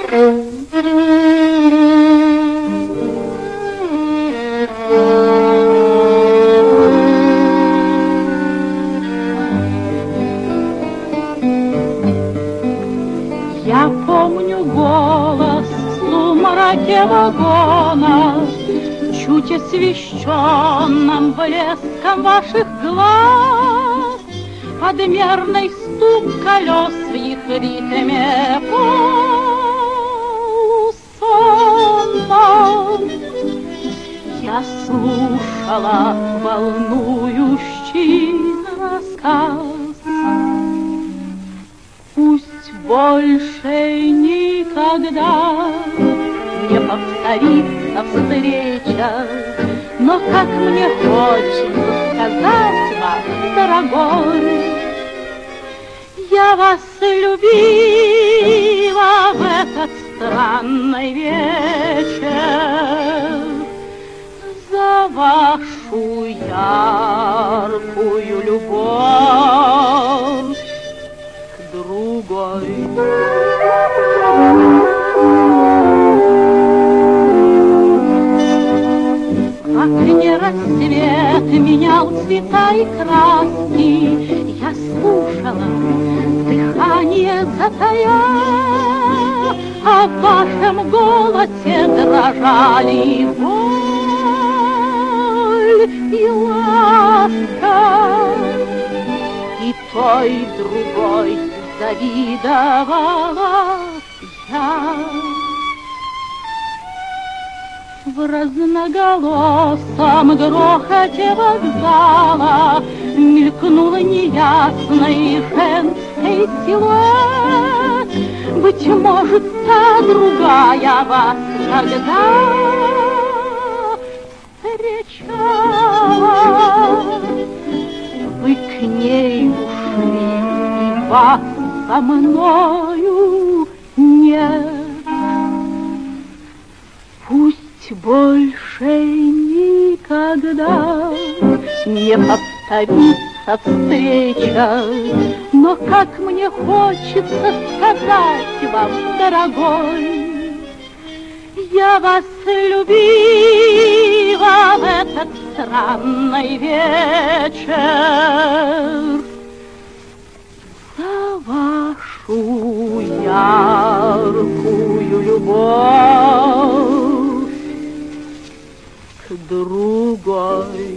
Я помню голос в сумраке вагона, чуть освещенным блеском ваших глаз, подмерный стук колес в их ритме полусонном. Я слушала волнующий рассказ. Пусть больше никогда не повторится встреча, но как мне хочется сказать вам, дорогой, я вас любила в этот странный вечер за вашу яркую любовь к другой. Как не рассвет менял цвета и краски, я слушала, дыхание затая, а в вашем голосе дрожали боль и ласка. И той другой завидовала я. В разноголосом грохоте вокзала мелькнул неясный женский силуэт. Быть может, та другая вас тогда встречала. Вы к ней ушли, и вас со мною нет. Пусть больше никогда не повторится встреча, но как мне хочется сказать вам, дорогой, я вас любила в этот странный вечер за вашу яркую любовь к другой.